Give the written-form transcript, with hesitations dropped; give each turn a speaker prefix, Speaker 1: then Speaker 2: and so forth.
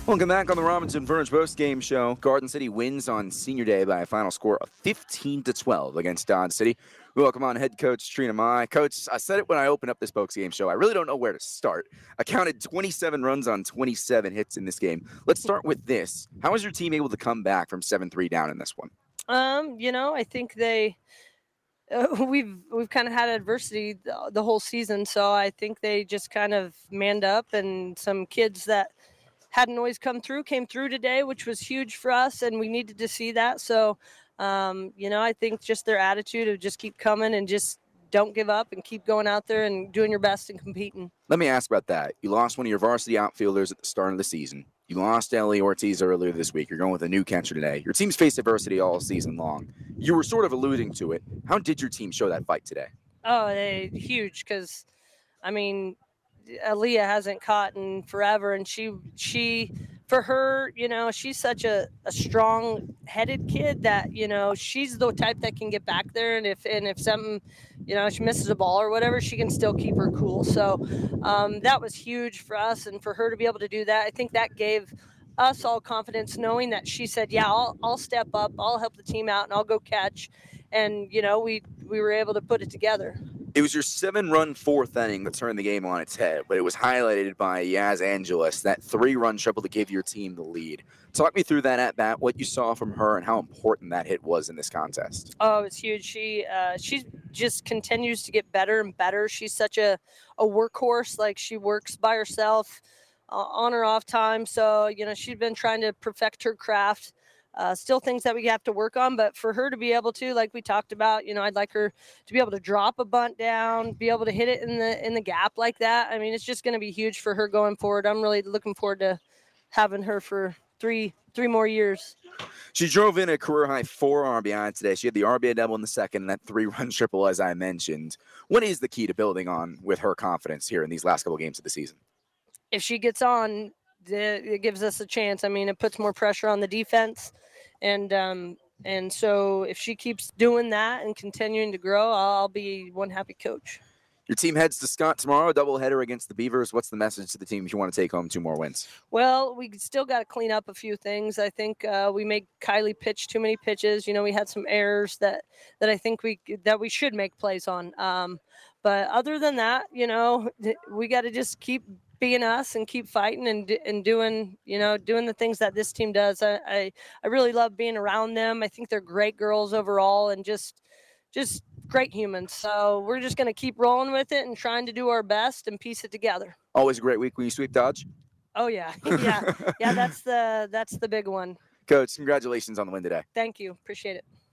Speaker 1: Welcome back on the Robinson Furniture Post Game Show. Garden City wins on Senior Day by a final score of 15-12 against Dodge City. We welcome on head coach Trina Mai. Coach, I said it when I opened up this post game show. I really don't know where to start. I counted 27 runs on 27 hits in this game. Let's start with this. How was your team able to come back from 7-3 down in this one?
Speaker 2: I think we've kind of had adversity the whole season, so I think they just kind of manned up, and some kids that hadn't always come through came through today, which was huge for us, and we needed to see that. So, I think just their attitude of just keep coming and just don't give up and keep going out there and doing your best and competing.
Speaker 1: Let me ask about that. You lost one of your varsity outfielders at the start of the season. You lost Ellie Ortiz earlier this week. You're going with a new catcher today. Your team's faced adversity all season long. You were sort of alluding to it. How did your team show that fight today?
Speaker 2: Oh, huge, because, Aaliyah hasn't caught in forever, and she for her, she's such a strong-headed kid that she's the type that can get back there, and if something, she misses a ball or whatever, she can still keep her cool. So that was huge for us, and for her to be able to do that, I think that gave us all confidence, knowing that she said, "Yeah, I'll step up, I'll help the team out, and I'll go catch," and we were able to put it together.
Speaker 1: It was your 7-run fourth inning that turned the game on its head, but it was highlighted by Yaz Angeles, that 3-run triple to give your team the lead. Talk me through that at bat, what you saw from her, and how important that hit was in this contest.
Speaker 2: Oh, it's huge. She just continues to get better and better. She's such a workhorse. Like, she works by herself on or off time. So, she's been trying to perfect her craft. Still things that we have to work on, but for her to be able to, like we talked about, I'd like her to be able to drop a bunt down, be able to hit it in the gap like that. I mean, it's just going to be huge for her going forward. I'm really looking forward to having her for three more years.
Speaker 1: She drove in a career-high 4 RBI today. She had the RBI double in the second and that 3-run triple, as I mentioned. What is the key to building on with her confidence here in these last couple games of the season?
Speaker 2: If she gets on, it gives us a chance. I mean, it puts more pressure on the defense, and so if she keeps doing that and continuing to grow, I'll be one happy coach.
Speaker 1: Your team heads to Scott tomorrow, a doubleheader against the Beavers. What's the message to the team if you want to take home 2 more wins?
Speaker 2: Well, we still got to clean up a few things. I think we made Kylie pitch too many pitches. We had some errors that I think we should make plays on. But other than that, we got to just keep being us and keep fighting and doing the things that this team does. I really love being around them. I think they're great girls overall and just great humans. So we're just going to keep rolling with it and trying to do our best and piece it together.
Speaker 1: Always a great week when you sweep Dodge.
Speaker 2: Oh yeah. Yeah. That's the big one.
Speaker 1: Coach, congratulations on the win today.
Speaker 2: Thank you. Appreciate it.